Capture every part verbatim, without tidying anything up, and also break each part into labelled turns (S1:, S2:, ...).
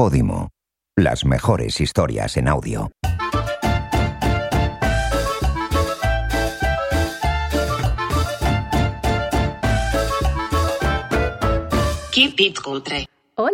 S1: Podimo. Las mejores historias en audio.
S2: Keep it country.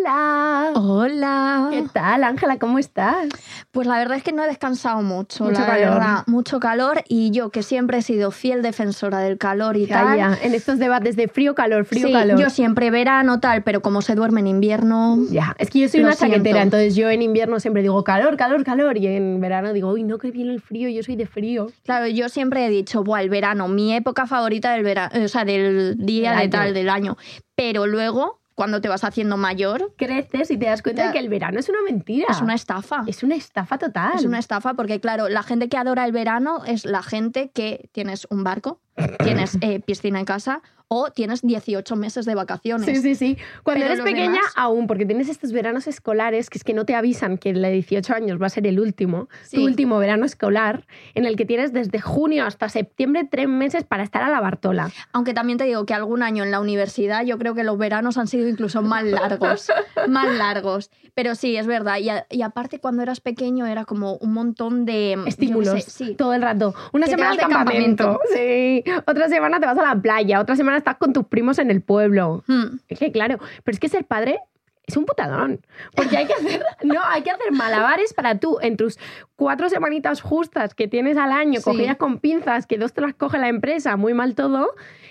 S3: Hola.
S4: Hola.
S3: ¿Qué tal, Ángela? ¿Cómo estás?
S4: Pues la verdad es que no he descansado mucho,
S3: Mucho
S4: la
S3: calor.
S4: verdad. Mucho calor y yo que siempre he sido fiel defensora del calor y
S3: Ya,
S4: tal.
S3: ya. En estos debates de frío, calor, frío,
S4: sí,
S3: calor.
S4: yo siempre verano tal, pero como se duerme en invierno...
S3: Ya, es que yo soy
S4: Lo
S3: una chaquetera,
S4: siento.
S3: entonces yo en invierno siempre digo calor, calor, calor, y en verano digo, uy, no, que viene el frío, yo soy de frío.
S4: Claro, yo siempre he dicho, buah, el verano, mi época favorita del verano, o sea, del día
S3: Del
S4: de
S3: año.
S4: tal, del año. Pero luego, cuando te vas haciendo mayor,
S3: Creces y te das cuenta
S4: Ya.
S3: de que el verano es una mentira.
S4: es una estafa.
S3: Es una estafa total.
S4: Es una estafa porque, claro, la gente que adora el verano es la gente que tienes un barco, tienes eh, piscina en casa o tienes dieciocho meses de vacaciones.
S3: Sí, sí, sí. Cuando
S4: Pero
S3: eres
S4: los
S3: pequeña,
S4: demás-
S3: aún, porque tienes estos veranos escolares que es que no te avisan que el de dieciocho años va a ser el último,
S4: Sí.
S3: tu último verano escolar, en el que tienes desde junio hasta septiembre tres meses para estar a la Bartola.
S4: Aunque también te digo que algún año en la universidad yo creo que los veranos han sido incluso más largos, más largos. Pero sí, es verdad. Y, a- y aparte cuando eras pequeño era como un montón de... yo qué
S3: Estímulos
S4: sé, sí.
S3: todo el rato. Una
S4: Que te
S3: semana
S4: vas
S3: al
S4: de
S3: campamento.
S4: campamento.
S3: Sí. Otra semana te vas a la playa. Otra semana estás con tus primos en el pueblo.
S4: Hmm.
S3: Es que claro, pero es que ser padre es un putadón. Porque hay que hacer, no, hay que hacer malabares para tú, en tus cuatro semanitas justas que tienes al año,
S4: Sí.
S3: cogidas con pinzas, que dos te las coge la empresa, muy mal todo,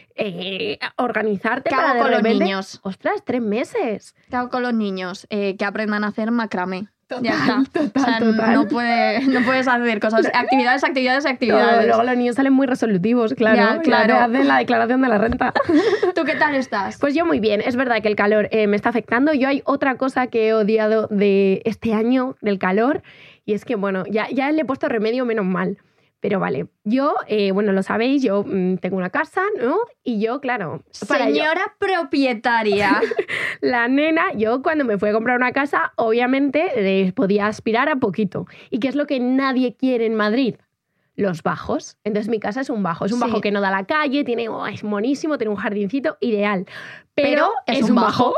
S3: eh, organizarte
S4: ¿Qué
S3: para
S4: hago
S3: de
S4: con los
S3: repente...
S4: niños?
S3: Ostras, tres meses.
S4: ¿Qué hago con los niños? Eh, que aprendan a hacer macramé.
S3: Total,
S4: ya está.
S3: total,
S4: o sea,
S3: total.
S4: No, puede, no puedes hacer cosas. Actividades, actividades,
S3: Luego,
S4: actividades.
S3: luego los niños salen muy resolutivos, claro.
S4: Ya,
S3: y
S4: claro.
S3: hacen la declaración de la renta.
S4: ¿Tú qué tal estás?
S3: Pues yo muy bien, es verdad que el calor eh, me está afectando. Yo hay otra cosa que he odiado de este año, del calor, y es que, bueno, ya, ya le he puesto remedio, menos mal. Pero vale, yo, eh, bueno, lo sabéis, yo mm, tengo una casa, ¿no? Y yo, claro, para yo-
S4: Señora propietaria.
S3: la nena, yo cuando me fui a comprar una casa, obviamente eh, podía aspirar a poquito. ¿Y qué es lo que nadie quiere en Madrid? Los bajos. Entonces mi casa es un bajo. Es un
S4: Sí.
S3: bajo que no da a la calle, tiene, oh, es monísimo, tiene un jardincito ideal. Pero,
S4: Pero
S3: es,
S4: es
S3: un
S4: un
S3: bajo.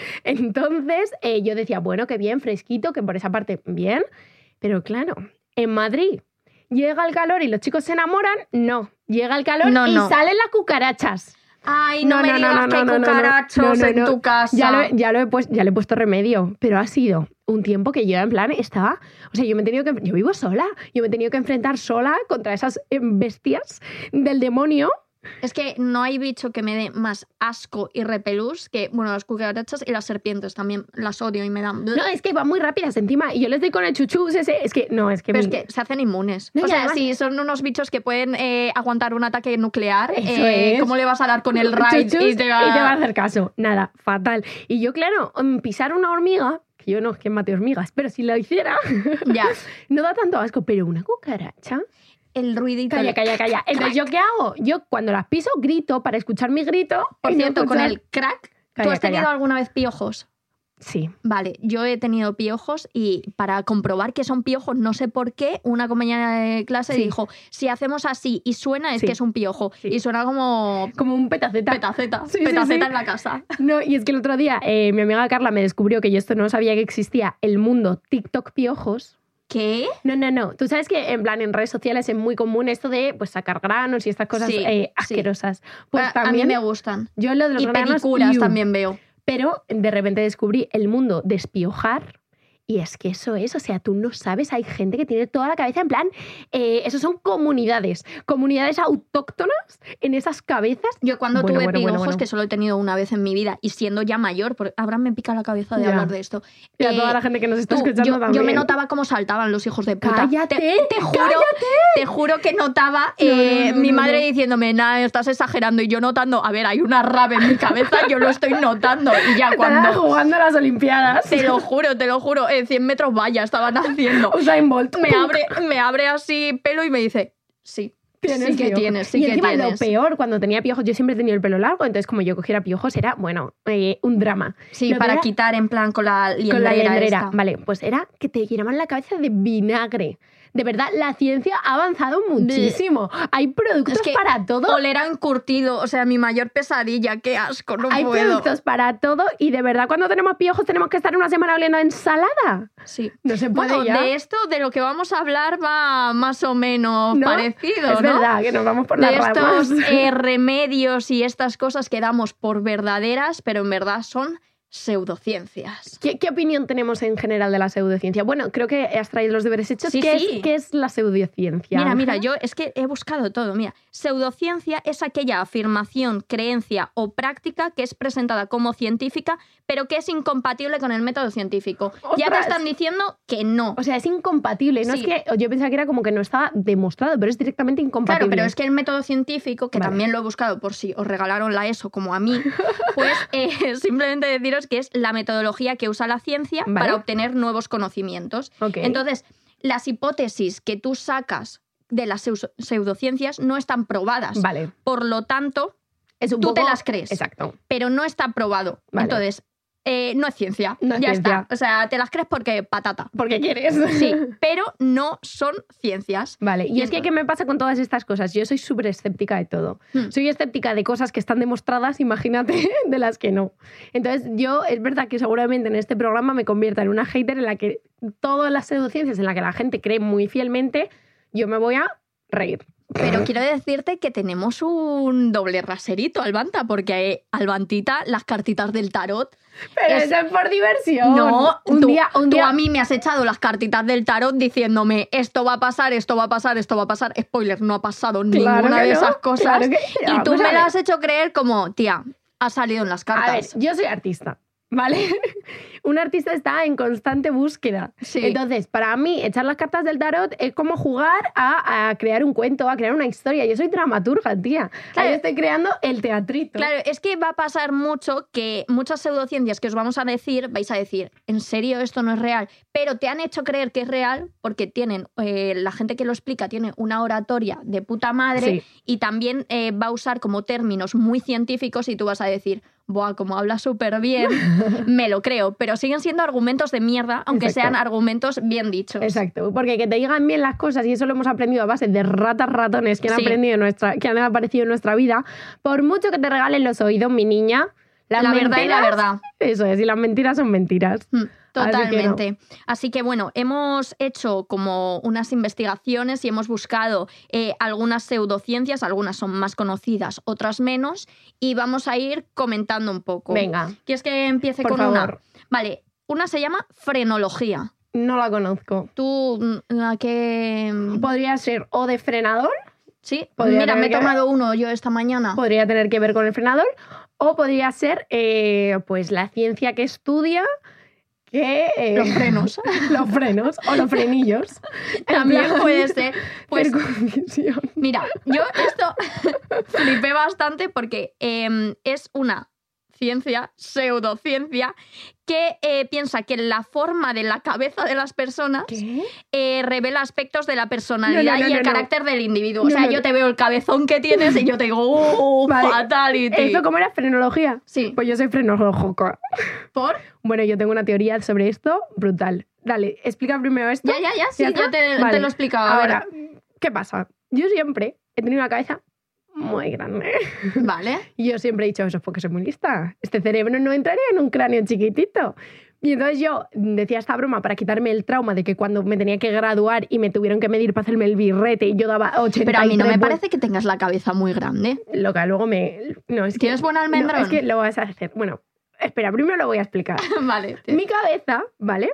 S3: Entonces eh, yo decía, bueno, qué bien, fresquito, que por esa parte bien. Pero claro, en Madrid llega el calor y los chicos se enamoran. No, llega el calor
S4: No,
S3: y
S4: no.
S3: salen las cucarachas.
S4: Ay, no, me digas que hay cucarachos
S3: No, no,
S4: en
S3: no.
S4: tu casa.
S3: Ya lo, he- ya, lo he puesto, ya le he puesto remedio, pero ha sido un tiempo que yo en plan estaba... O sea, yo me he tenido que... Yo vivo sola. Yo me he tenido que enfrentar sola contra esas eh, bestias del demonio.
S4: Es que no hay bicho que me dé más asco y repelús que, bueno, las cucarachas y las serpientes también las odio y me dan...
S3: No, es que van muy rápidas encima. Y yo les doy con el chuchus ese... Es que... No, es que...
S4: Pero es
S3: mi-
S4: que se hacen inmunes.
S3: No,
S4: o
S3: y
S4: sea,
S3: además-
S4: si son unos bichos que pueden eh, aguantar un ataque nuclear,
S3: Eso
S4: eh,
S3: es.
S4: ¿cómo le vas a dar con el raid
S3: chuchus
S4: y te va...
S3: y te va a hacer caso? Nada, fatal. Y yo, claro, mm, pisar una hormiga... Que yo no es que mate hormigas, pero si lo hiciera...
S4: Ya,
S3: no da tanto asco. Pero una cucaracha...
S4: el ruidito...
S3: Calla,
S4: el-
S3: calla, calla. Entonces, ¿yo qué hago? Yo cuando las piso, grito para escuchar mi grito.
S4: Por
S3: y no
S4: cierto, con
S3: escuchar-
S4: el crack... ¿Tú
S3: Calla,
S4: has tenido
S3: calla.
S4: alguna vez piojos?
S3: Sí.
S4: Vale, yo he tenido piojos y para comprobar que son piojos, no sé por qué, una compañera de clase
S3: Sí.
S4: dijo, si hacemos así y suena es
S3: Sí.
S4: que es un piojo.
S3: Sí.
S4: Y suena como
S3: Como un petaceta.
S4: petaceta,
S3: Sí, sí,
S4: petaceta
S3: sí.
S4: en la casa.
S3: No, y es que el otro día eh, mi amiga Carla me descubrió que yo esto no sabía que existía, el mundo TikTok piojos.
S4: ¿Qué?
S3: No, no, no. Tú sabes que en plan en redes sociales es muy común esto de pues sacar granos y estas cosas
S4: Sí,
S3: eh,
S4: sí.
S3: asquerosas. Pues
S4: a,
S3: también
S4: a mí me gustan.
S3: yo lo de los
S4: Y
S3: granos
S4: pedicuras
S3: iu.
S4: también veo.
S3: Pero de repente descubrí el mundo de espiojar. Y es que eso es, o sea, tú no sabes, hay gente que tiene toda la cabeza en plan, eh, esos son comunidades, comunidades autóctonas en esas cabezas.
S4: Yo cuando
S3: Bueno,
S4: tuve
S3: bueno,
S4: piojos,
S3: bueno, bueno.
S4: que solo he tenido una vez en mi vida, y siendo ya mayor, porque Abraham me pica la cabeza de
S3: Ya.
S4: hablar de esto.
S3: Y a
S4: Eh,
S3: toda la gente que nos está
S4: tú,
S3: escuchando
S4: yo,
S3: también.
S4: yo me notaba cómo saltaban los hijos de puta.
S3: ¡Cállate!
S4: Te, te juro, te juro que notaba
S3: No,
S4: eh,
S3: no, no,
S4: mi
S3: no,
S4: madre
S3: no.
S4: diciéndome, nada, estás exagerando. Y yo notando, a ver, hay una rave en mi cabeza, yo lo estoy notando. Y ya
S3: Estaban
S4: cuando...
S3: jugando a las Olimpiadas.
S4: Te lo juro, te lo juro, eh, cien metros valla estaban haciendo.
S3: Usain Bolt.
S4: Me abre, me abre así pelo y me dice, sí,
S3: Tienes
S4: sí que
S3: piojos.
S4: tienes, sí
S3: y
S4: que
S3: encima
S4: tienes.
S3: lo peor, cuando tenía piojos, yo siempre he tenido el pelo largo, entonces como yo cogiera piojos era, bueno, eh, un drama.
S4: Sí,
S3: Lo
S4: para
S3: peor
S4: quitar en plan con la liendrera.
S3: con la liendrera.
S4: esta.
S3: Vale, pues era que te llenaban la cabeza de vinagre. de verdad, la ciencia ha avanzado muchísimo. Hay productos
S4: Es que
S3: para todo.
S4: Oler a encurtido, o sea, mi mayor pesadilla, qué asco, no
S3: Hay
S4: puedo.
S3: productos para todo y de verdad cuando tenemos piojos tenemos que estar una semana oliendo a ensalada.
S4: Sí.
S3: No se puede
S4: Bueno,
S3: ya.
S4: de esto, de lo que vamos a hablar, va más o menos
S3: ¿No?
S4: parecido,
S3: Es
S4: ¿no?
S3: verdad que nos vamos por
S4: De
S3: las ramas.
S4: estos eh, remedios y estas cosas que damos por verdaderas, pero en verdad son pseudociencias.
S3: ¿Qué, ¿Qué opinión tenemos en general de la pseudociencia? Bueno, creo que has traído los deberes hechos.
S4: Sí,
S3: ¿Qué,
S4: sí.
S3: Es, ¿Qué es la pseudociencia?
S4: Mira, mira,
S3: Ángela?
S4: yo es que he buscado todo. Mira, pseudociencia es aquella afirmación, creencia o práctica que es presentada como científica, pero que es incompatible con el método científico. Ya te
S3: ¡Ostras!
S4: están diciendo que no.
S3: O sea, es incompatible. No
S4: Sí.
S3: es que yo pensaba que era como que no estaba demostrado, pero es directamente incompatible.
S4: Claro, pero es que el método científico, que
S3: Vale.
S4: también lo he buscado por si os regalaron la ESO como a mí, pues eh, simplemente deciros que es la metodología que usa la ciencia
S3: Vale.
S4: para obtener nuevos conocimientos.
S3: Ok.
S4: Entonces, las hipótesis que tú sacas de las pseu- pseudociencias no están probadas.
S3: Vale.
S4: Por lo tanto,
S3: Es un
S4: tú
S3: poco-
S4: te las crees.
S3: Exacto.
S4: pero no está probado.
S3: Vale.
S4: Entonces, eh, no es ciencia.
S3: No es
S4: ya
S3: ciencia.
S4: está. O sea, te las crees porque patata.
S3: Porque quieres.
S4: Sí, pero no son ciencias.
S3: Vale, y,
S4: Y
S3: es que
S4: entonces-
S3: ¿qué me pasa con todas estas cosas? Yo soy súper escéptica de todo.
S4: Hmm.
S3: Soy escéptica de cosas que están demostradas, imagínate, de las que no. Entonces, yo, es verdad que seguramente en este programa me convierta en una hater en la que todas las pseudociencias en las que la gente cree muy fielmente, yo me voy a reír.
S4: Pero quiero decirte que tenemos un doble raserito, Albanta, porque eh, Albantita, las cartitas del tarot.
S3: Pero
S4: Es-
S3: eso es por diversión.
S4: No,
S3: un
S4: tú,
S3: día, un
S4: tú
S3: día...
S4: a mí me has echado las cartitas del tarot diciéndome esto va a pasar, esto va a pasar, esto va a pasar. Spoiler, no ha pasado
S3: Claro
S4: ninguna
S3: que
S4: de
S3: no,
S4: esas cosas.
S3: claro que-
S4: y
S3: Vamos
S4: tú
S3: a
S4: me
S3: ver.
S4: las has hecho creer como, tía, ha salido en las
S3: A ver,
S4: cartas.
S3: yo soy artista, ¿vale? Un artista está en constante búsqueda.
S4: Sí.
S3: Entonces, para mí, echar las cartas del tarot es como jugar a, a crear un cuento, a crear una historia. Yo soy dramaturga, tía.
S4: Claro.
S3: Ahí estoy creando el teatrito.
S4: Claro, es que va a pasar mucho que muchas pseudociencias que os vamos a decir, vais a decir, ¿en serio esto no es real? Pero te han hecho creer que es real porque tienen, eh, la gente que lo explica tiene una oratoria de puta madre
S3: Sí.
S4: y también eh, va a usar como términos muy científicos y tú vas a decir, buah, como habla súper bien, me lo creo. Pero siguen siendo argumentos de mierda, aunque
S3: Exacto.
S4: sean argumentos bien dichos.
S3: Exacto, porque que te digan bien las cosas, y eso lo hemos aprendido a base de ratas ratones que han,
S4: Sí.
S3: aprendido en nuestra, que han aparecido en nuestra vida, por mucho que te regalen los oídos, mi niña, las
S4: La verdad es la
S3: mentiras-
S4: verdad.
S3: Eso es, y las mentiras son mentiras.
S4: Mm,
S3: Así que no.
S4: Totalmente. Así que bueno, hemos hecho como unas investigaciones y hemos buscado eh, algunas pseudociencias, algunas son más conocidas, otras menos, y vamos a ir comentando un poco.
S3: Venga,
S4: ¿Quieres que empiece
S3: por
S4: con
S3: favor.
S4: una? Vale, una se llama frenología.
S3: No la conozco.
S4: ¿Tú mm, a qué...?
S3: Podría ser o de frenador,
S4: Sí,
S3: podría
S4: mira, me he
S3: tener que-
S4: tomado uno yo esta mañana.
S3: podría tener que ver con el frenador, o podría ser eh, pues la ciencia que estudia que... eh,
S4: Los frenos.
S3: los frenos o los frenillos.
S4: También
S3: En plan,
S4: puede ser. Pues
S3: circuncisión.
S4: mira, yo esto flipé bastante porque eh, es una ciencia, pseudociencia, que eh, piensa que la forma de la cabeza de las personas
S3: ¿Qué?
S4: eh, revela aspectos de la personalidad
S3: No, no, no,
S4: y el
S3: no, no.
S4: carácter del individuo.
S3: No,
S4: o sea,
S3: no,
S4: yo
S3: no.
S4: te veo el cabezón que tienes y yo te digo, ¡uh,
S3: Vale.
S4: fatality!
S3: ¿Esto cómo era frenología?
S4: Sí.
S3: Pues yo soy frenológica.
S4: ¿Por?
S3: Bueno, yo tengo una teoría sobre esto brutal. Dale, explica primero esto.
S4: Ya, ya, ya, sí,
S3: ¿Ya
S4: ya,
S3: está?
S4: te,
S3: Vale.
S4: te lo he explicado.
S3: Ahora, ¿qué pasa? Yo siempre he tenido una cabeza muy grande.
S4: Vale.
S3: Y yo siempre he dicho, eso es porque soy muy lista. Este cerebro no entraría en un cráneo chiquitito. Y entonces yo decía esta broma para quitarme el trauma de que cuando me tenía que graduar y me tuvieron que medir para hacerme el birrete y yo daba ochenta y tres...
S4: Pero a mí no me
S3: vuel-
S4: parece que tengas la cabeza muy grande.
S3: Loca, luego me... No, es que...
S4: ¿Tienes buen almendrón?
S3: No, es que lo vas a hacer... Bueno, espera, primero lo voy a explicar.
S4: Vale.
S3: Mi cabeza, ¿vale?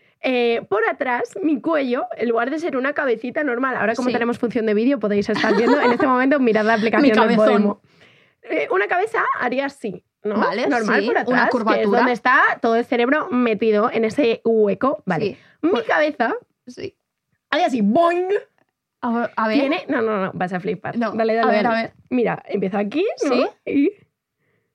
S3: Eh, por atrás, mi cuello, en lugar de ser una cabecita normal, ahora como
S4: Sí.
S3: tenemos función de vídeo podéis estar viendo, en este momento mirad la aplicación
S4: Mi
S3: del
S4: cabezón.
S3: Podemo. Eh, una cabeza haría así, ¿no?
S4: Vale,
S3: normal
S4: sí,
S3: por atrás,
S4: una
S3: que es
S4: curvatura.
S3: donde está todo el cerebro metido en ese hueco. Vale.
S4: Sí.
S3: Mi cabeza
S4: Sí.
S3: haría así, boing.
S4: A ver, a ver.
S3: Tiene... No, no, no, vas a flipar.
S4: No,
S3: Dale, dale,
S4: a ver,
S3: dale.
S4: a ver.
S3: Mira, empieza aquí, ¿no?
S4: Sí.
S3: Y...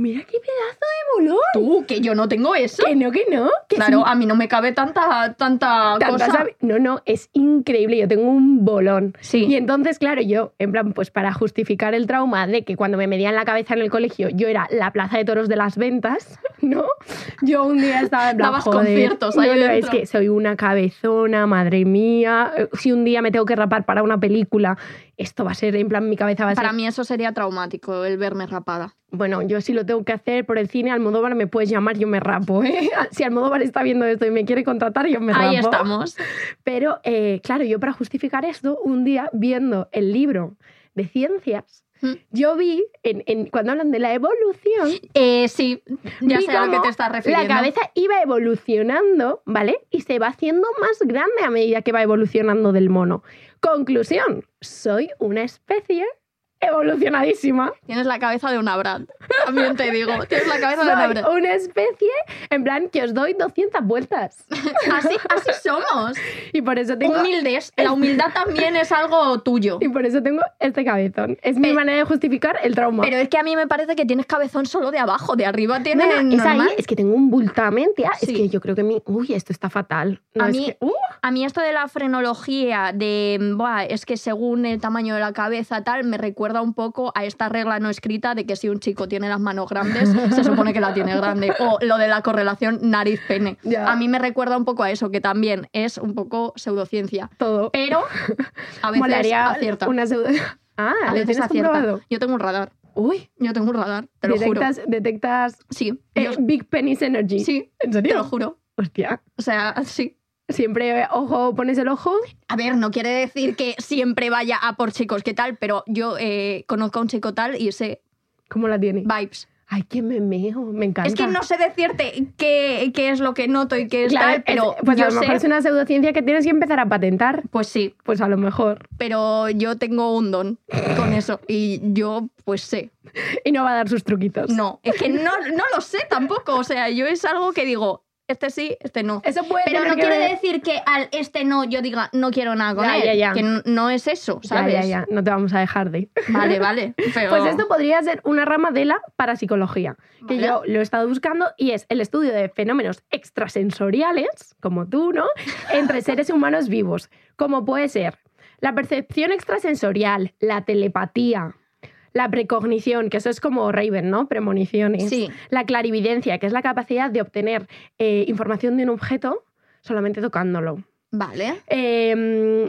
S3: mira qué pedazo de bolón.
S4: Tú, que yo no tengo eso.
S3: Que no, que no. Que
S4: Claro,
S3: sí.
S4: a mí no me cabe tanta, tanta
S3: Tanta
S4: cosa.
S3: sabi- No, no, es increíble. Yo tengo un bolón.
S4: Sí.
S3: Y entonces, claro, yo, en plan, pues para justificar el trauma de que cuando me medían la cabeza en el colegio, yo era la plaza de toros de las ventas, ¿no? Yo un día estaba en plan,
S4: Dabas
S3: joder,
S4: conciertos ahí
S3: no, no,
S4: dentro.
S3: es que soy una cabezona, madre mía. Si un día me tengo que rapar para una película, esto va a ser, en plan, mi cabeza va a ser...
S4: Para mí eso sería traumático, el verme rapada.
S3: Bueno, yo si lo tengo que hacer por el cine, Almodóvar me puedes llamar, yo me rapo, ¿eh? Si Almodóvar está viendo esto y me quiere contratar, yo me rapo.
S4: Ahí estamos.
S3: Pero, eh, claro, yo para justificar esto, un día viendo el libro de ciencias,
S4: Mm.
S3: yo vi, en, en- cuando hablan de la evolución,
S4: Eh, sí, ya
S3: vi
S4: sé a lo que
S3: cómo
S4: te estás refiriendo.
S3: la cabeza iba evolucionando, ¿vale? Y se va haciendo más grande a medida que va evolucionando del mono. Conclusión, soy una especie evolucionadísima.
S4: Tienes la cabeza de una Brand. También te digo, tienes la cabeza de una
S3: Soy
S4: Brand.
S3: una especie, en plan, que os doy doscientas vueltas.
S4: Así, así somos.
S3: Y por eso tengo...
S4: Humildes. La humildad también es algo tuyo.
S3: Y por eso tengo este cabezón. Es mi
S4: Pe-
S3: manera de justificar el trauma.
S4: Pero es que a mí me parece que tienes cabezón solo de abajo, de arriba
S3: no,
S4: tienes
S3: no, es ahí,
S4: normal.
S3: es que tengo un bultamen, tía. Es
S4: Sí.
S3: que yo creo que mi... Uy, esto está fatal. No,
S4: A
S3: es
S4: mí-
S3: que- uh,
S4: A mí esto de la frenología, de, buah, es que según el tamaño de la cabeza tal, me recuerda un poco a esta regla no escrita de que si un chico tiene las manos grandes, se supone que la tiene grande. O lo de la correlación nariz-pene.
S3: Ya.
S4: A mí me recuerda un poco a eso, que también es un poco pseudociencia.
S3: todo.
S4: Pero a veces
S3: Molaría
S4: acierta.
S3: una pseudo... Ah,
S4: A
S3: ¿lo
S4: veces
S3: tienes
S4: acierta.
S3: comprobado?
S4: Yo tengo un radar.
S3: Uy,
S4: Yo tengo un radar, te lo juro.
S3: detectas, detectas
S4: Sí,
S3: eh,
S4: yo-
S3: Big Penis Energy.
S4: sí,
S3: ¿En
S4: te
S3: serio?
S4: lo juro.
S3: Hostia.
S4: O sea, sí.
S3: Siempre, ojo, pones el ojo.
S4: A ver, no quiere decir que siempre vaya a por chicos que tal, pero yo eh, conozco a un chico tal y sé
S3: ¿Cómo la tiene?
S4: vibes.
S3: Ay, qué memeo, me encanta.
S4: Es que no sé decirte qué, qué es lo que noto y qué es
S3: Claro,
S4: tal, pero
S3: es- pues
S4: yo
S3: a lo mejor
S4: sé...
S3: es una pseudociencia que tienes que empezar a patentar.
S4: Pues sí,
S3: Pues a lo mejor.
S4: pero yo tengo un don con eso y yo pues sé.
S3: Y no va a dar sus truquitos.
S4: No, es que no, no lo sé tampoco, o sea, yo es algo que digo, este sí, este no.
S3: Eso puede
S4: Pero
S3: tener
S4: no
S3: que
S4: quiere
S3: ver-
S4: decir que al este no yo diga no quiero nada con
S3: Ya,
S4: él,
S3: ya, ya.
S4: que n- no es eso,
S3: Ya,
S4: ¿sabes?
S3: ya, ya, no te vamos a dejar de.
S4: Vale, vale, pero...
S3: Pues esto podría ser una rama de la parapsicología, que
S4: Vale.
S3: yo lo he estado buscando y es el estudio de fenómenos extrasensoriales, como tú, ¿no? Entre seres humanos vivos, como puede ser la percepción extrasensorial, la telepatía, la precognición, que eso es como Raven, ¿no? Premoniciones.
S4: Sí.
S3: La clarividencia, que es la capacidad de obtener eh, información de un objeto solamente tocándolo.
S4: Vale.
S3: Eh,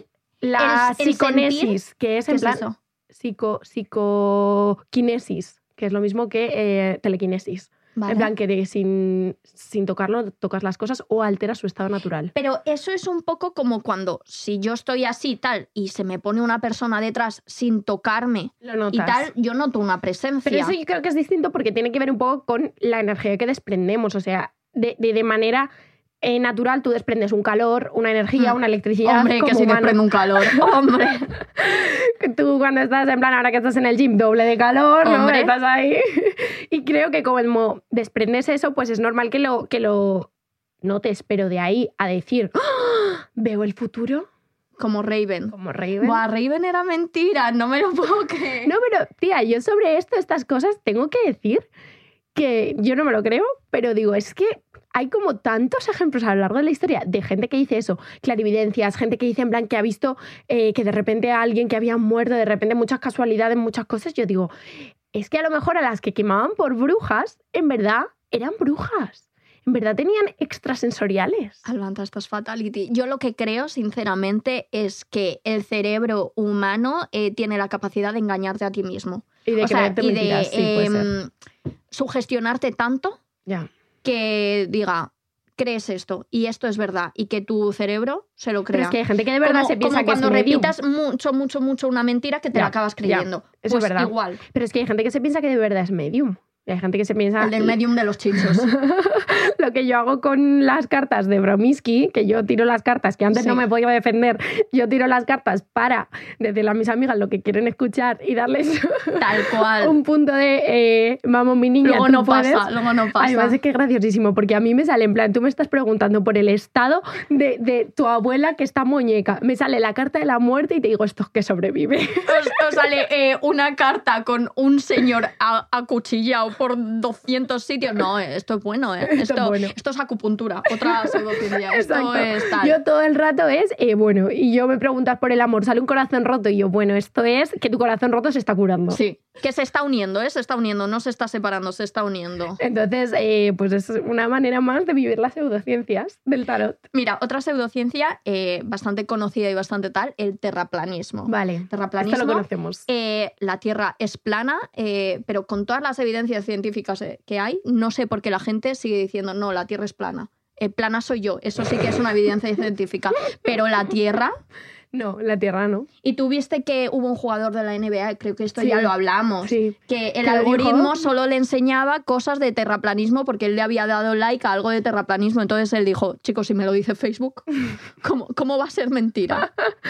S3: la
S4: El- el
S3: psiconesis, que es
S4: ¿Qué
S3: en
S4: es
S3: plan
S4: eso?
S3: psico, psicoquinesis, que es lo mismo que eh, telequinesis.
S4: Vale.
S3: En plan que de- sin, sin tocarlo tocas las cosas o alteras su estado natural.
S4: Pero eso es un poco como cuando, si yo estoy así tal y se me pone una persona detrás sin tocarme
S3: Lo notas.
S4: y tal, yo noto una presencia.
S3: Pero eso yo creo que es distinto porque tiene que ver un poco con la energía que desprendemos. O sea, de, de, de manera eh, natural tú desprendes un calor, una energía,
S4: Mm.
S3: una electricidad.
S4: Hombre,
S3: como
S4: que si
S3: humano.
S4: desprende un calor. Hombre.
S3: Tú cuando estás, en plan, ahora que estás en el gym, doble de calor, ¿no?
S4: Hombre.
S3: Estás ahí. Y creo que como desprendes eso, pues es normal que lo, que lo notes, pero de ahí a decir, ¡ah! ¿Veo el futuro?
S4: Como Raven.
S3: Como Raven.
S4: Buah, Raven era mentira, no me lo puedo creer.
S3: No, pero tía, yo sobre esto, estas cosas, tengo que decir que yo no me lo creo, pero digo, es que hay como tantos ejemplos a lo largo de la historia de gente que dice eso, clarividencias, gente que dice en plan que ha visto eh, que de repente a alguien que había muerto, de repente muchas casualidades, muchas cosas. Yo digo, es que a lo mejor a las que quemaban por brujas, en verdad eran brujas. En verdad tenían extrasensoriales.
S4: Alvanta, estás fatality. Yo lo que creo, sinceramente, es que el cerebro humano eh, tiene la capacidad de engañarte a ti mismo.
S3: Y de
S4: o sea,
S3: creerte
S4: y
S3: mentiras,
S4: de
S3: sí, puede ser.
S4: em, sugestionarte tanto
S3: Ya.
S4: que diga, crees esto y esto es verdad y que tu cerebro se lo crea.
S3: Pero es que hay gente que de verdad
S4: como,
S3: se piensa
S4: como
S3: que es
S4: cuando
S3: medium.
S4: repitas mucho, mucho, mucho una mentira que te
S3: Ya,
S4: la acabas
S3: ya,
S4: creyendo.
S3: eso es
S4: Pues
S3: verdad.
S4: igual,
S3: Pero es que hay gente que se piensa que de verdad es medium. Y hay gente que se piensa...
S4: el del medium de los chichos.
S3: Lo que yo hago con las cartas de Bromiski, que yo tiro las cartas, que antes
S4: Sí.
S3: no me podía defender, yo tiro las cartas para decirle a mis amigas lo que quieren escuchar y darles
S4: Tal cual.
S3: un punto de eh, vamos, mi niña,
S4: Luego
S3: tú
S4: no
S3: puedes.
S4: pasa, luego no pasa.
S3: Además es que es graciosísimo, porque a mí me sale en plan, tú me estás preguntando por el estado de, de tu abuela que está muñeca. Me sale la carta de la muerte y te digo, esto es que sobrevive.
S4: Os, os sale eh, una carta con un señor a- acuchillado por doscientos sitios. No, esto es bueno, ¿eh?
S3: Esto
S4: Esto,
S3: es bueno.
S4: esto es acupuntura, otra pseudociencia. Esto
S3: Exacto.
S4: es tal.
S3: Yo todo el rato es, eh, bueno, y yo me preguntas por el amor, sale un corazón roto y yo, bueno, esto es que tu corazón roto se está curando.
S4: Sí, que se está uniendo, ¿eh? Se está uniendo, no se está separando, se está uniendo.
S3: Entonces, eh, pues es una manera más de vivir las pseudociencias del tarot.
S4: Mira, otra pseudociencia eh, bastante conocida y bastante tal, el terraplanismo.
S3: Vale,
S4: Terraplanismo,
S3: esto lo conocemos.
S4: eh, la Tierra es plana, eh, pero con todas las evidencias científicas eh, que hay, no sé por qué la gente sigue diciendo, no, la Tierra es plana. Eh, plana soy yo, eso sí que es una evidencia científica. Pero la Tierra...
S3: No, la Tierra no.
S4: Y tú viste que hubo un jugador de la N B A, creo que esto
S3: Sí.
S4: ya lo hablamos,
S3: Sí.
S4: que el
S3: ¿Que lo
S4: algoritmo
S3: dijo?
S4: solo le enseñaba cosas de terraplanismo porque él le había dado like a algo de terraplanismo. Entonces él dijo, chicos, si me lo dice Facebook, ¿cómo, cómo va a ser mentira?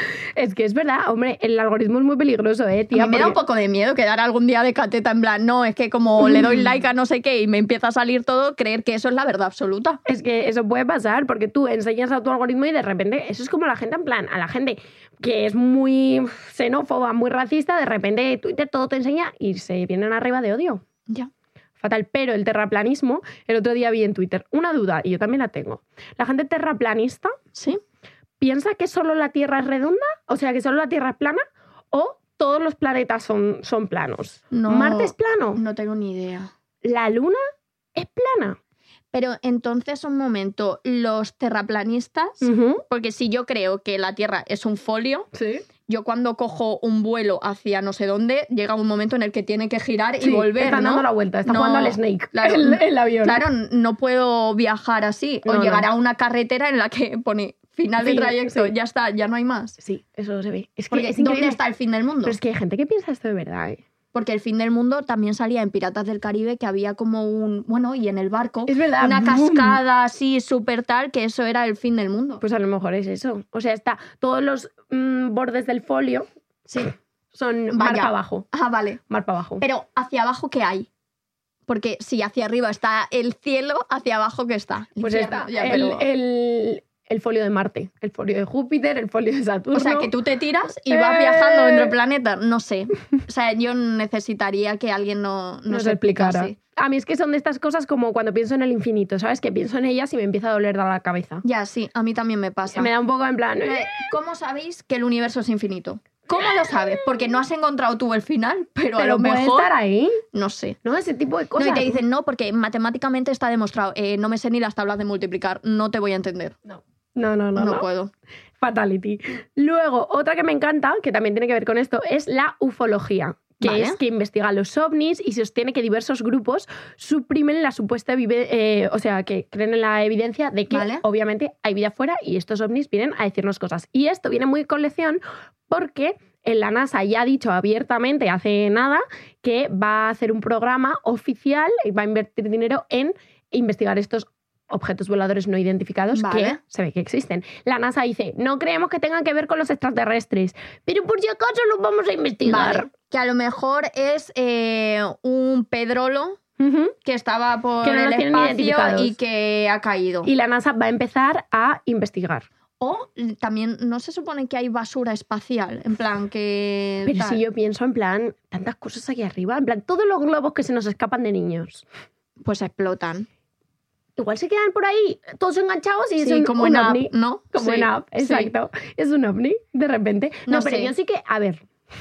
S3: Es que es verdad, hombre, el algoritmo es muy peligroso, ¿eh, tía?
S4: a mí me da un
S3: porque-
S4: poco de miedo quedar algún día de cateta en plan, no, es que como le doy like a no sé qué y me empieza a salir todo, creer que eso es la verdad absoluta.
S3: Es que eso puede pasar porque tú enseñas a tu algoritmo y de repente eso es como la gente en plan, a la gente que es muy xenófoba, muy racista, de repente Twitter todo te enseña y se vienen arriba de odio.
S4: Ya.
S3: Fatal, pero el terraplanismo, el otro día vi en Twitter una duda y yo también la tengo. La gente terraplanista
S4: ¿Sí?
S3: piensa que solo la Tierra es redonda, o sea, que solo la Tierra es plana o todos los planetas son, son planos.
S4: No,
S3: Marte es plano,
S4: No tengo ni idea.
S3: la Luna es plana.
S4: Pero entonces, un momento, los terraplanistas,
S3: Ujú.
S4: porque si yo creo que la Tierra es un folio,
S3: Sí.
S4: yo cuando cojo un vuelo hacia no sé dónde, llega un momento en el que tiene que girar y
S3: Sí,
S4: volver,
S3: está
S4: ¿no?
S3: dando la vuelta, está
S4: No,
S3: jugando al Snake,
S4: claro,
S3: el, el avión.
S4: Claro, no puedo viajar así. O
S3: No,
S4: llegar
S3: no.
S4: a una carretera en la que pone final de
S3: Fin,
S4: trayecto,
S3: sí.
S4: ya está, ya no hay más.
S3: Sí, eso se ve. Es que
S4: Porque
S3: es
S4: ¿dónde
S3: increíble.
S4: está el fin del mundo?
S3: Pero es que hay gente que piensa esto de verdad, ¿eh?
S4: Porque el fin del mundo también salía en Piratas del Caribe, que había como un... Bueno, y en el barco,
S3: Es verdad.
S4: una
S3: ¡boom!
S4: cascada así súper tal, que eso era el fin del mundo.
S3: Pues a lo mejor es eso. O sea, está todos los mm, bordes del folio
S4: Sí.
S3: son mar
S4: Vaya.
S3: para abajo.
S4: Ah, vale.
S3: Mar para abajo.
S4: Pero ¿hacia abajo qué hay? Porque si hacia arriba está el cielo, ¿hacia abajo qué está? El
S3: Pues
S4: infierno,
S3: está
S4: ya,
S3: el,
S4: pero-
S3: el, el folio de Marte, el folio de Júpiter, el folio de Saturno.
S4: O sea, que tú te tiras y vas
S3: ¡Eh!
S4: viajando entre planetas. No sé. O sea, yo necesitaría que alguien no, nos,
S3: nos explicara.
S4: explicase.
S3: A mí es que son de estas cosas como cuando pienso en el infinito, ¿sabes? Que pienso en ellas y me empieza a doler la cabeza.
S4: Ya, sí, a mí también me pasa.
S3: Me da un poco en plan...
S4: Eh, ¿Cómo sabéis que el universo es infinito? ¿Cómo lo sabes? Porque no has encontrado tú el final, pero, a
S3: Pero
S4: lo
S3: puede
S4: mejor...
S3: estar ahí,
S4: No sé.
S3: ¿no? Ese tipo de
S4: No,
S3: cosas.
S4: y te dicen, no, porque matemáticamente está demostrado. Eh, no me sé ni las tablas de multiplicar. No te voy a entender.
S3: No, no, no.
S4: No,
S3: no.
S4: puedo.
S3: Fatality. Luego, otra que me encanta, que también tiene que ver con esto, es la ufología, que
S4: Vale.
S3: es que investiga los ovnis y sostiene que diversos grupos suprimen la supuesta vive- eh, o sea, que creen en la evidencia de que
S4: Vale.
S3: obviamente hay vida afuera y estos ovnis vienen a decirnos cosas. Y esto viene muy con lección porque en la NASA ya ha dicho abiertamente hace nada que va a hacer un programa oficial y va a invertir dinero en investigar estos objetos voladores no identificados
S4: Vale.
S3: que se ve que existen. La NASA dice, no creemos que tengan que ver con los extraterrestres, pero por si acaso los vamos a investigar.
S4: Vale. Que a lo mejor es eh, un pedrolo
S3: Ujú.
S4: que estaba por
S3: Que no
S4: el
S3: los tienen
S4: espacio
S3: identificados.
S4: y que ha caído.
S3: Y la NASA va a empezar a investigar.
S4: O también, ¿no se supone que hay basura espacial? En plan que...
S3: Pero
S4: tal.
S3: si yo pienso en plan, tantas cosas aquí arriba, en plan, todos los globos que se nos escapan de niños.
S4: Pues explotan.
S3: Igual se quedan por ahí todos enganchados y
S4: Sí,
S3: es un,
S4: como
S3: un
S4: en Up,
S3: ovni.
S4: ¿no?
S3: Como
S4: Sí,
S3: en Up,
S4: sí.
S3: exacto. Es un ovni, de repente. No,
S4: No
S3: pero
S4: sé.
S3: yo sí que, a ver,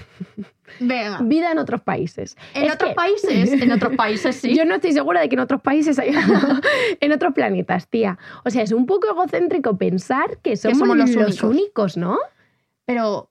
S4: Venga.
S3: vida en otros países.
S4: En
S3: Es
S4: otros
S3: que-
S4: países, en otros países sí.
S3: Yo no estoy segura de que en otros países haya... en otros planetas, tía. O sea, es un poco egocéntrico pensar que somos,
S4: somos los
S3: los,
S4: únicos.
S3: únicos, ¿no?
S4: Pero...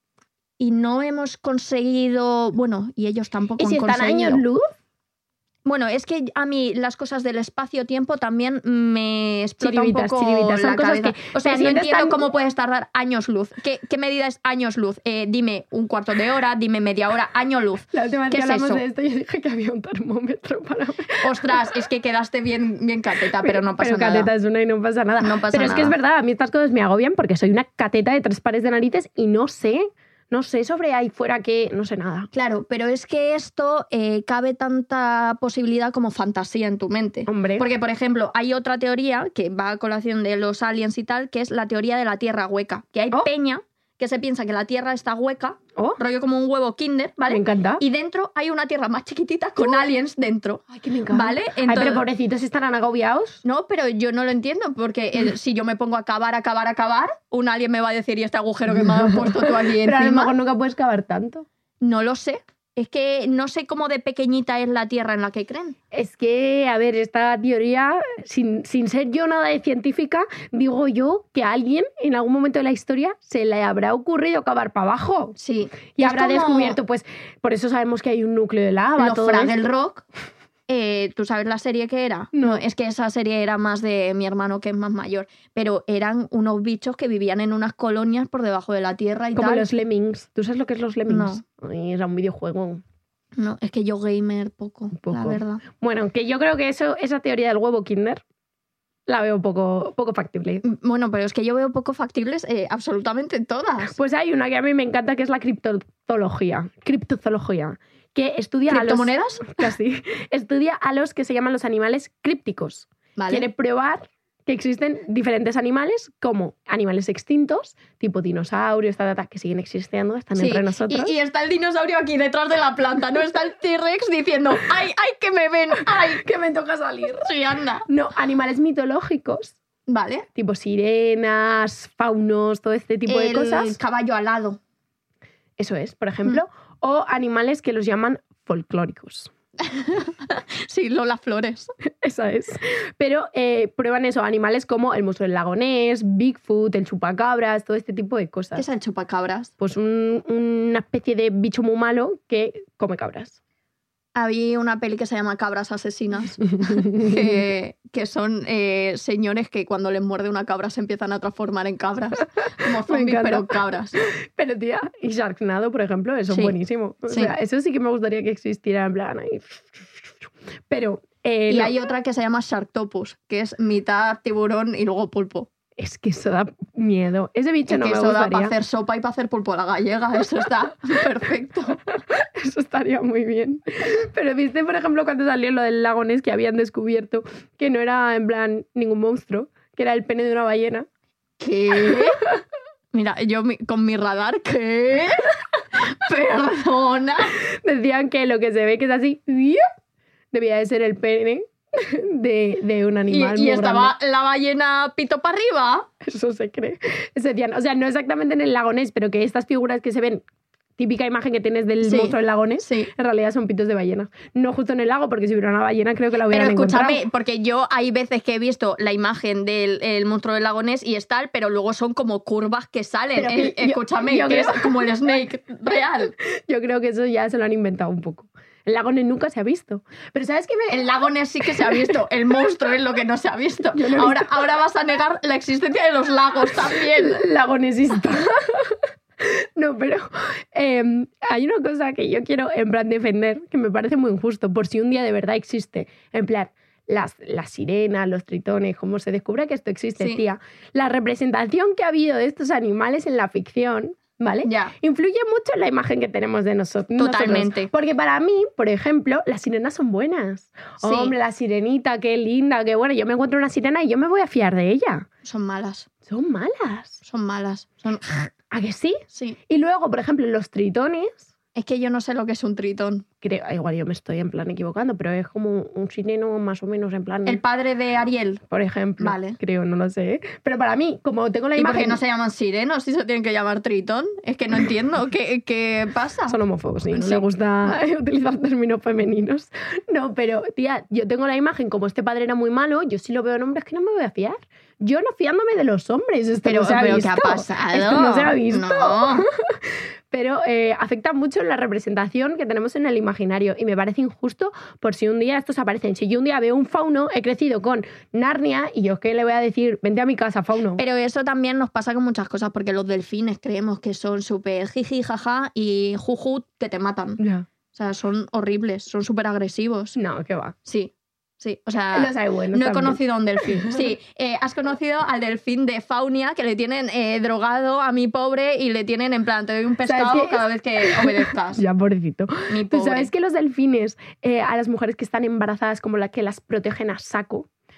S4: Y no hemos conseguido... Bueno, y ellos tampoco
S3: Y si
S4: han
S3: están
S4: conseguido.
S3: años luz,
S4: Bueno, es que a mí las cosas del espacio-tiempo también me explota
S3: Chiribitas,
S4: un poco
S3: chiribitas. Son
S4: la
S3: cosas
S4: cabeza.
S3: que
S4: O sea,
S3: te
S4: no
S3: sientes
S4: entiendo
S3: tan-
S4: cómo puedes tardar años luz. ¿Qué, qué medida es años luz? Eh, dime un cuarto de hora, dime media hora, año luz.
S3: la última vez
S4: ¿Qué
S3: que
S4: es
S3: hablamos
S4: eso?
S3: de esto, yo dije que había un termómetro para...
S4: Ostras, es que quedaste bien, bien cateta, pero no pasa
S3: Pero
S4: nada.
S3: cateta es una y no pasa nada.
S4: No pasa
S3: Pero es que es
S4: nada.
S3: verdad, a mí estas cosas me agobian porque soy una cateta de tres pares de narices y no sé, no sé sobre ahí fuera que... No sé nada.
S4: Claro, pero es que esto eh, cabe tanta posibilidad como fantasía en tu mente.
S3: Hombre.
S4: Porque, por ejemplo, hay otra teoría que va a colación de los aliens y tal, que es la teoría de la Tierra hueca. Que hay
S3: Oh.
S4: peña que se piensa que la Tierra está hueca,
S3: Oh,
S4: rollo como un huevo Kinder, ¿vale?
S3: me encanta.
S4: Y dentro hay una Tierra más chiquitita con aliens dentro.
S3: Ay, que me encanta.
S4: ¿Vale?
S3: Ay,
S4: Entonces-
S3: pero pobrecitos estarán agobiados.
S4: No, pero yo no lo entiendo, porque el- si yo me pongo a cavar, a cavar, a cavar, un alien me va a decir, ¿y este agujero que me has puesto tú aquí
S3: Pero a lo
S4: encima?
S3: mejor nunca puedes cavar tanto.
S4: No lo sé. Es que no sé cómo de pequeñita es la Tierra en la que creen.
S3: Es que, a ver, esta teoría, sin, sin ser yo nada de científica, digo yo que a alguien en algún momento de la historia se le habrá ocurrido cavar para abajo.
S4: Sí.
S3: Y
S4: Es
S3: habrá
S4: como
S3: descubierto, pues, por eso sabemos que hay un núcleo de lava,
S4: los
S3: todo
S4: Fraggle
S3: esto.
S4: Rock. Eh, ¿Tú sabes la serie que era?
S3: No.
S4: Es que esa serie era más de mi hermano, que es más mayor. Pero eran unos bichos que vivían en unas colonias por debajo de la Tierra y
S3: Como
S4: tal.
S3: los Lemmings. ¿Tú sabes lo que es los Lemmings? Ay, era un videojuego.
S4: No, es que yo gamer poco,
S3: Poco.
S4: la verdad.
S3: Bueno, que yo creo que eso, esa teoría del huevo Kinder la veo poco, poco factible.
S4: Bueno, pero es que yo veo poco factibles eh, absolutamente todas.
S3: Pues hay una que a mí me encanta que es la criptozoología. Criptozoología. Que estudia a los...
S4: ¿Criptomonedas?
S3: Casi. Estudia a los que se llaman los animales crípticos.
S4: Vale.
S3: Quiere probar que existen diferentes animales, como animales extintos, tipo dinosaurios, ta, ta, ta, que siguen existiendo, están
S4: Sí,
S3: entre nosotros.
S4: Y, y está el dinosaurio aquí detrás de la planta, no está el T-Rex diciendo ¡ay, ay, que me ven! ¡Ay,
S3: que me toca salir.
S4: sí, anda!
S3: No, animales mitológicos,
S4: Vale.
S3: tipo sirenas, faunos, todo este tipo de
S4: El
S3: cosas.
S4: caballo alado.
S3: Eso es, por ejemplo. O animales que los llaman folclóricos.
S4: Sí, Lola Flores.
S3: Esa es. Pero eh, prueban eso, animales como el monstruo del lago Ness, Bigfoot, el chupacabras, todo este tipo de cosas.
S4: ¿Qué es el chupacabras?
S3: Pues un- una especie de bicho muy malo que come cabras.
S4: Había una peli que se llama Cabras Asesinas, que, que son eh, señores que cuando les muerde una cabra se empiezan a transformar en cabras. Como zombies,
S3: encanta.
S4: pero cabras.
S3: Pero tía, y Sharknado, por ejemplo, eso
S4: Sí.
S3: es buenísimo. O
S4: Sí.
S3: sea, eso sí que me gustaría que existiera en plan ahí. Pero eh,
S4: Y
S3: no,
S4: hay otra que se llama Sharktopus, que es mitad tiburón y luego pulpo.
S3: es que eso da miedo. Ese bicho
S4: Es
S3: no
S4: que
S3: me
S4: eso da
S3: gustaría.
S4: para hacer sopa y para hacer pulpo a la gallega. Eso está perfecto.
S3: Eso estaría muy bien. Pero viste, por ejemplo, cuando salió lo del lago Ness, que habían descubierto que no era en plan ningún monstruo, que era el pene de una ballena.
S4: ¿Qué? Mira, yo mi- con mi radar, ¿qué? Perdona.
S3: Decían que lo que se ve que es así, debía de ser el pene de, de un
S4: Y,
S3: animal.
S4: y
S3: muy
S4: estaba la ballena pito para arriba.
S3: grande. Eso se cree. Eso decían, o sea, no exactamente en el lago Ness, pero que estas figuras que se ven, típica imagen que tienes del
S4: Sí.
S3: monstruo del lago Ness,
S4: Sí.
S3: en realidad son pitos de ballena. No justo en el lago, porque si hubiera una ballena creo que la
S4: Pero
S3: hubieran
S4: escúchame,
S3: encontrado.
S4: porque yo hay veces que he visto la imagen del el monstruo del lago Ness y es tal, pero luego son como curvas que salen.
S3: Pero que
S4: Eh,
S3: yo-
S4: escúchame,
S3: yo
S4: que
S3: creo-
S4: es como el Snake real.
S3: Yo creo que eso ya se lo han inventado un poco. El lago Ness nunca se ha visto. Pero ¿sabes qué? Me...
S4: El lago Ness sí que se ha visto, el monstruo es lo que no se ha visto.
S3: Yo no he
S4: Ahora,
S3: visto.
S4: ahora vas a negar la existencia de los lagos también.
S3: Lago Nessista. No, pero eh, hay una cosa que yo quiero en plan defender, que me parece muy injusto, por si un día de verdad existe, en plan, las, las sirenas, los tritones, como se descubre que esto existe,
S4: Sí.
S3: tía, la representación que ha habido de estos animales en la ficción, ¿vale?
S4: Ya.
S3: Influye mucho en la imagen que tenemos de noso- nosotros.
S4: Totalmente.
S3: Porque para mí, por ejemplo, las sirenas son buenas.
S4: Sí.
S3: Hombre, la sirenita, qué linda, qué buena. Yo me encuentro una sirena y yo me voy a fiar de ella.
S4: Son malas,
S3: Son malas.
S4: son malas. Son...
S3: ¿A que sí?
S4: Sí.
S3: Y luego, por ejemplo, los tritones,
S4: Es que yo no sé lo que es un tritón.
S3: creo, igual yo me estoy en plan equivocando, pero es como un sireno más o menos en plan,
S4: El padre de Ariel.
S3: por ejemplo,
S4: Vale.
S3: creo, no lo sé. Pero para mí, como tengo la
S4: ¿Y por
S3: imagen...
S4: qué no se llaman sirenos si se tienen que llamar tritón? Es que no entiendo. ¿Qué, qué pasa?
S3: Son homófobos, sí, no
S4: Sí.
S3: les gusta utilizar términos femeninos. No, pero, tía, yo tengo la imagen, como este padre era muy malo, yo sí lo veo en hombres que no me voy a fiar. Yo no fiándome de los hombres, esto
S4: Pero,
S3: no se ha
S4: pero
S3: visto.
S4: ¿qué ha pasado?
S3: Esto no se ha visto.
S4: No.
S3: Pero eh, afecta mucho en la representación que tenemos en el imaginario y me parece injusto por si un día estos aparecen. Si yo un día veo un fauno, he crecido con Narnia y yo, ¿qué le voy a decir? Vente a mi casa, fauno.
S4: Pero eso también nos pasa con muchas cosas, porque los delfines creemos que son súper jiji, jaja y juju que te matan.
S3: Ya.
S4: O sea, son horribles, son súper agresivos.
S3: No, ¿qué va?
S4: Sí, sí. O sea,
S3: Los hay buenos
S4: no he
S3: también.
S4: conocido a un delfín. Sí, eh, has conocido al delfín de Faunia, que le tienen eh, drogado a mi pobre y le tienen en plan, te doy un
S3: ¿Sabes
S4: pescado
S3: qué?
S4: cada vez que obedezcas.
S3: Ya, pobrecito.
S4: Mi
S3: ¿Tú
S4: pobre.
S3: sabes que los delfines, eh, a las mujeres que están embarazadas, como la que las protegen a saco?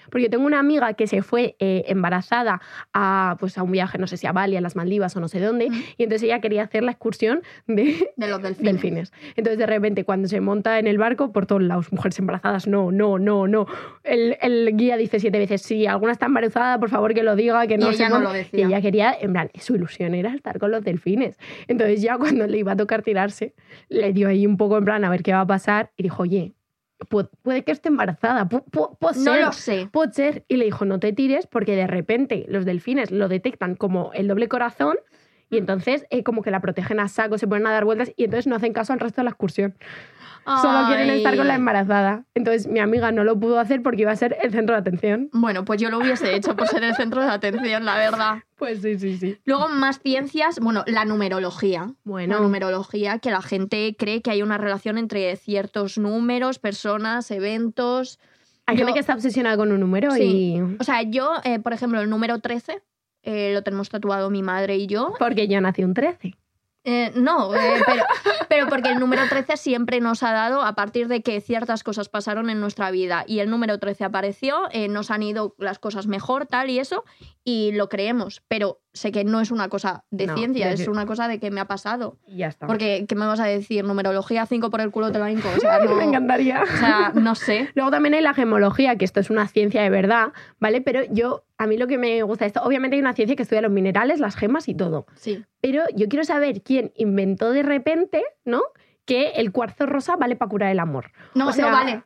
S3: Porque yo tengo una amiga que se fue eh, embarazada a, pues, a un viaje, no sé si a Bali, a las Maldivas o no sé dónde, mm. y entonces ella quería hacer la excursión de,
S4: de los delfines.
S3: delfines. Entonces, de repente, cuando se monta en el barco, por todos lados, mujeres embarazadas, no, no, no, no. El, el guía dice siete veces, sí, alguna está embarazada, por favor que lo diga, que no
S4: y
S3: se
S4: ella no lo decía.
S3: Y ella quería, en plan, su ilusión era estar con los delfines. Entonces, ya cuando le iba a tocar tirarse, le dio ahí un poco en plan a ver qué va a pasar y dijo, oye, Pu- puede que esté embarazada, pu- pu- puede
S4: no
S3: ser,
S4: lo sé.
S3: puede ser. Y le dijo, no te tires porque de repente los delfines lo detectan como el doble corazón y entonces eh, como que la protegen a saco, se ponen a dar vueltas y entonces no hacen caso al resto de la excursión.
S4: Ay.
S3: Solo quieren estar con la embarazada. Entonces mi amiga no lo pudo hacer porque iba a ser el centro de atención.
S4: Bueno, pues yo lo hubiese hecho por ser el centro de atención, la verdad.
S3: Pues sí, sí, sí.
S4: Luego más ciencias, bueno, la numerología.
S3: Bueno.
S4: La numerología, que la gente cree que hay una relación entre ciertos números, personas, eventos.
S3: Hay
S4: Yo-
S3: gente que está obsesionada con un número
S4: Sí.
S3: y...
S4: O sea, yo, eh, por ejemplo, el número trece eh, lo tenemos tatuado mi madre y yo.
S3: Porque yo nací un trece.
S4: Eh, no, eh, pero, pero porque el número trece siempre nos ha dado, a partir de que ciertas cosas pasaron en nuestra vida y el número trece apareció, eh, nos han ido las cosas mejor, tal y eso, y lo creemos. Pero sé que no es una cosa de
S3: No,
S4: ciencia,
S3: de-
S4: es una cosa de que me ha pasado.
S3: Y ya está.
S4: Porque, ¿qué me vas a decir? Numerología cinco por el culo te la hinco. O sea, no,
S3: Me encantaría.
S4: o sea, no sé.
S3: Luego también hay la gemología, que esto es una ciencia de verdad, ¿vale? Pero yo, a mí lo que me gusta de esto, obviamente hay una ciencia que estudia los minerales, las gemas y todo.
S4: Sí.
S3: Pero yo quiero saber quién inventó de repente, ¿no? Que el cuarzo rosa vale para curar el amor.
S4: No,
S3: O sea-
S4: no vale.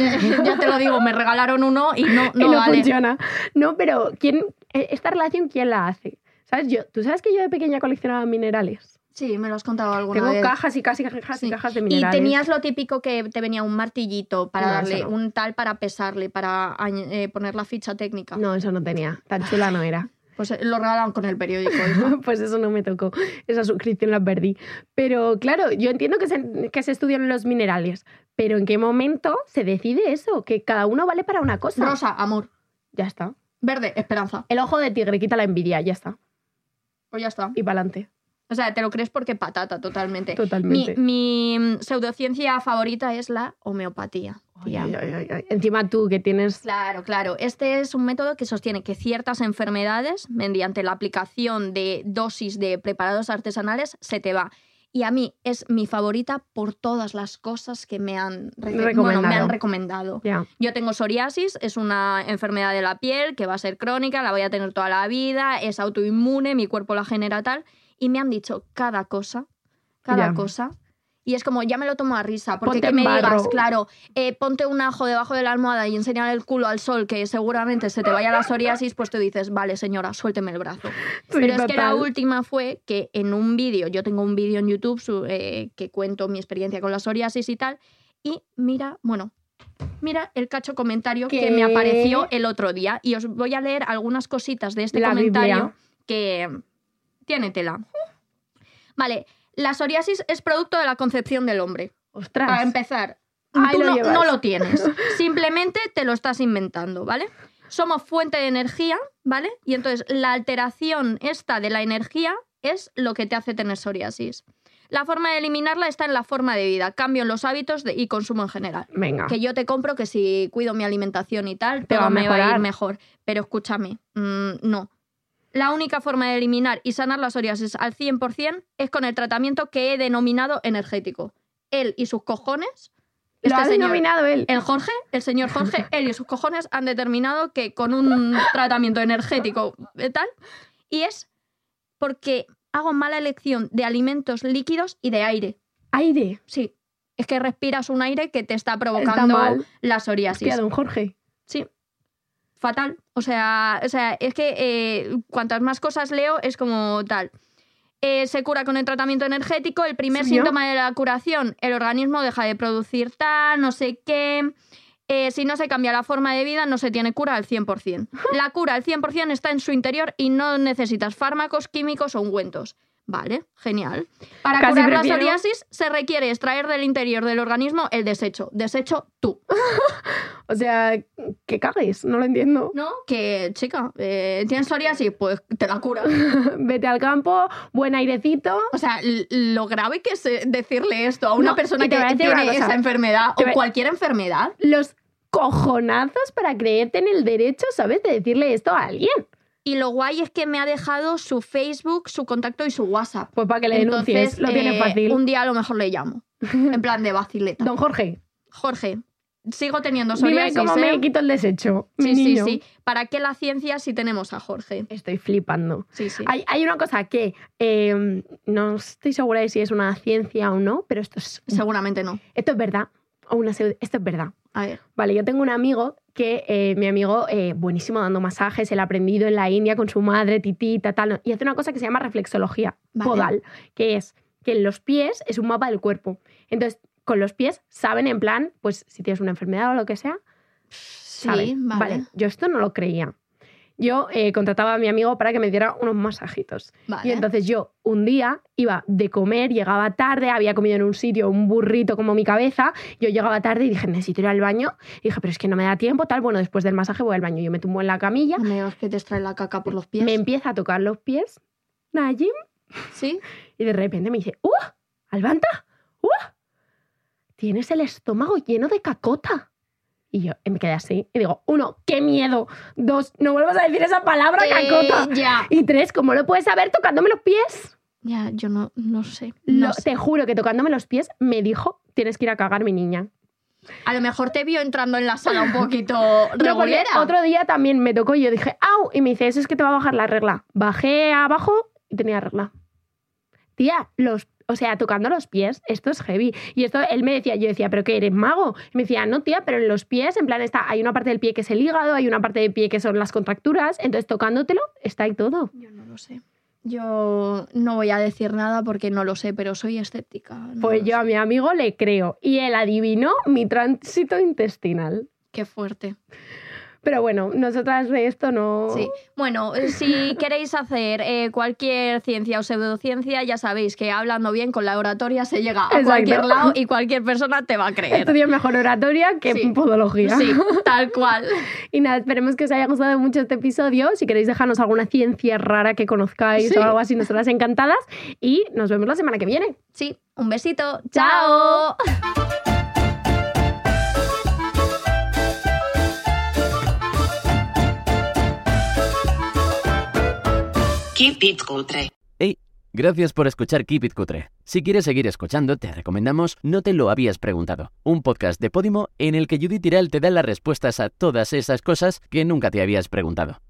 S4: Ya te lo digo, me regalaron uno y no,
S3: y
S4: no
S3: no
S4: vale.
S3: funciona. No, pero ¿quién, esta relación, ¿quién la hace? ¿Sabes? Yo, ¿tú sabes que yo de pequeña coleccionaba minerales?
S4: Sí, me lo has contado alguna
S3: Tengo
S4: vez.
S3: cajas y casi cajas
S4: Sí.
S3: y cajas de
S4: Y
S3: minerales.
S4: tenías lo típico que te venía un martillito para
S3: No,
S4: darle,
S3: eso no.
S4: un tal para pesarle, para añ- eh, poner la ficha técnica.
S3: No, eso no tenía. Tan chula no era.
S4: Pues eh, lo regalaban con el periódico. hija.
S3: Pues eso no me tocó. Esa suscripción la perdí. Pero claro, yo entiendo que se, que se estudian los minerales, pero ¿en qué momento se decide eso? Que cada uno vale para una cosa.
S4: Rosa, amor.
S3: Ya está.
S4: Verde, esperanza.
S3: El ojo de tigre quita la envidia, ya está.
S4: Pues ya está.
S3: Y para adelante.
S4: O sea, te lo crees porque patata, totalmente. Mi,
S3: Totalmente.
S4: mi mm, pseudociencia favorita es la homeopatía.
S3: Ay, ay, ay, ay, ay. Encima tú que tienes...
S4: Claro, claro. Este es un método que sostiene que ciertas enfermedades, mediante la aplicación de dosis de preparados artesanales, se te va. Y a mí es mi favorita por todas las cosas que me han, rece- bueno, me han recomendado.
S3: Ya.
S4: Yo tengo psoriasis, es una enfermedad de la piel que va a ser crónica, la voy a tener toda la vida, es autoinmune, mi cuerpo la genera tal. Y me han dicho cada cosa, cada
S3: Ya.
S4: cosa. Y es como, ya me lo tomo a risa. Porque
S3: Ponte
S4: que me
S3: en barro.
S4: digas, claro, eh, ponte un ajo debajo de la almohada y enseñar el culo al sol, que seguramente se te vaya la psoriasis, pues tú dices, vale, señora, suélteme el brazo.
S3: Sí,
S4: Pero es que la
S3: total.
S4: última fue que en un vídeo, yo tengo un vídeo en YouTube su- eh, que cuento mi experiencia con la psoriasis y tal, y mira, bueno, mira el cacho comentario
S3: ¿Qué?
S4: que me apareció el otro día. Y os voy a leer algunas cositas de este
S3: La
S4: comentario
S3: Biblia.
S4: que tiene tela. Vale, la psoriasis es producto de la concepción del hombre.
S3: Ostras.
S4: Para empezar,
S3: Ahí
S4: tú
S3: lo
S4: no,
S3: llevas.
S4: no lo tienes. Simplemente te lo estás inventando, ¿vale? Somos fuente de energía, ¿vale? Y entonces la alteración esta de la energía es lo que te hace tener psoriasis. La forma de eliminarla está en la forma de vida, cambio en los hábitos de- y consumo en general.
S3: Venga.
S4: Que yo te compro que si cuido mi alimentación y tal,
S3: Te
S4: todo
S3: va a
S4: me va a ir
S3: mejorar.
S4: mejor. Pero escúchame, mm, no. La única forma de eliminar y sanar la psoriasis al cien por cien es con el tratamiento que he denominado energético. Él y sus cojones...
S3: Lo
S4: este
S3: ha
S4: señor-
S3: denominado él.
S4: el Jorge, el señor Jorge, él y sus cojones han determinado que con un tratamiento energético eh, tal, y es porque hago mala elección de alimentos líquidos y de aire.
S3: Aire.
S4: Sí, es que respiras un aire que te está
S3: Está
S4: provocando
S3: mal.
S4: la psoriasis.
S3: Hostia, don Jorge.
S4: Sí, fatal. O sea, o sea es que eh, cuantas más cosas leo es como tal. Eh, se cura con el tratamiento energético. El primer
S3: ¿Sí, yo?
S4: síntoma de la curación, el organismo deja de producir tal, no sé qué. Eh, si no se cambia la forma de vida, no se tiene cura al cien por cien. La cura al cien por cien está en su interior y no necesitas fármacos, químicos o ungüentos. Vale, genial. Para
S3: Casi
S4: curar
S3: prefiero-
S4: la psoriasis se requiere extraer del interior del organismo el desecho. Desecho tú.
S3: O sea, que cagues, no lo entiendo.
S4: ¿No? Que, chica, eh, ¿tienes psoriasis? Pues te la cura.
S3: Vete al campo, buen airecito.
S4: O sea, l- lo grave que es eh, decirle esto a una
S3: No,
S4: persona
S3: y te
S4: que
S3: voy a decir
S4: tiene
S3: una cosa.
S4: esa enfermedad
S3: Te
S4: o
S3: voy-
S4: cualquier enfermedad.
S3: Los cojonazos para creerte en el derecho, ¿sabes?, de decirle esto a alguien.
S4: Y lo guay es que me ha dejado su Facebook, su contacto y su WhatsApp.
S3: Pues para que le denuncies,
S4: Entonces,
S3: lo tiene
S4: eh,
S3: fácil.
S4: Un día a lo mejor le llamo, en plan de vacileta.
S3: Don Jorge,
S4: Jorge, sigo teniendo
S3: dime
S4: psoriasis,
S3: cómo
S4: ¿eh?
S3: me quito el desecho, mi
S4: Sí, sí,
S3: niño.
S4: sí. ¿Para qué la ciencia si tenemos a Jorge?
S3: Estoy flipando.
S4: Sí, sí.
S3: Hay, hay una cosa que eh, no estoy segura de si es una ciencia o no, pero esto es,
S4: Seguramente no.
S3: esto es verdad. O una pseudo- esto es verdad.
S4: A ver.
S3: Vale, yo tengo un amigo que, eh, mi amigo, eh, buenísimo dando masajes, él ha aprendido en la India con su madre, titita, tal, y hace una cosa que se llama reflexología
S4: Vale.
S3: podal, que es que en los pies es un mapa del cuerpo. Entonces, con los pies saben en plan, pues si tienes una enfermedad o lo que sea,
S4: Sí,
S3: saben.
S4: vale.
S3: Yo esto no lo creía. Yo eh, contrataba a mi amigo para que me diera unos masajitos.
S4: Vale.
S3: Y entonces yo un día iba de comer, llegaba tarde, había comido en un sitio un burrito como mi cabeza, yo llegaba tarde y dije, necesito ir al baño. Y dije, pero es que no me da tiempo, tal. Bueno, después del masaje voy al baño. Yo me tumbo en la camilla,
S4: Amigo, es que te extrae la caca por los pies.
S3: me empieza a tocar los pies, Najim,
S4: ¿Sí?
S3: y de repente me dice, ¡uh! ¡Albanta! ¡uh! Tienes el estómago lleno de cacota. Y yo me quedé así y digo, uno, ¡qué miedo! Dos, no vuelvas a decir esa palabra,
S4: Eh,
S3: cacota.
S4: ya.
S3: Y tres, ¿cómo lo puedes saber tocándome los pies?
S4: Ya, yo no, no sé.
S3: Lo-
S4: No sé.
S3: Te juro que tocándome los pies me dijo, tienes que ir a cagar, mi niña.
S4: A lo mejor te vio entrando en la sala un poquito
S3: No, porque
S4: regulera.
S3: otro día también me tocó y yo dije, ¡au! Y me dice, eso es que te va a bajar la regla. Bajé abajo y tenía regla. Tía, los, o sea, tocando los pies, esto es heavy. Y esto él me decía, yo decía, ¿pero qué eres, mago? Y me decía, no, tía, pero en los pies, en plan, está, hay una parte del pie que es el hígado, hay una parte del pie que son las contracturas, entonces tocándotelo está ahí todo.
S4: Yo no lo sé. Yo no voy a decir nada porque no lo sé, pero soy escéptica. no
S3: Pues
S4: lo
S3: yo
S4: sé.
S3: a mi amigo le creo. Y él adivinó mi tránsito intestinal.
S4: Qué fuerte.
S3: Pero bueno, nosotras de esto no...
S4: Sí. Bueno, eh, si queréis hacer eh, cualquier ciencia o pseudociencia, ya sabéis que hablando bien con la oratoria se llega a
S3: Exacto.
S4: cualquier lado y cualquier persona te va a creer.
S3: Estudio mejor oratoria que
S4: Sí.
S3: podología.
S4: Sí, tal cual.
S3: Y nada, esperemos que os haya gustado mucho este episodio. Si queréis dejarnos alguna ciencia rara que conozcáis
S4: Sí.
S3: o algo así, nosotras encantadas. Y nos vemos la semana que viene.
S4: Sí, un besito.
S3: Chao.
S4: ¡Chao!
S2: Keep it cutre.
S5: Hey, gracias por escuchar Keep It Cutre. Si quieres seguir escuchando, te recomendamos No te lo habías preguntado, un podcast de Podimo en el que Judith Tiral te da las respuestas a todas esas cosas que nunca te habías preguntado.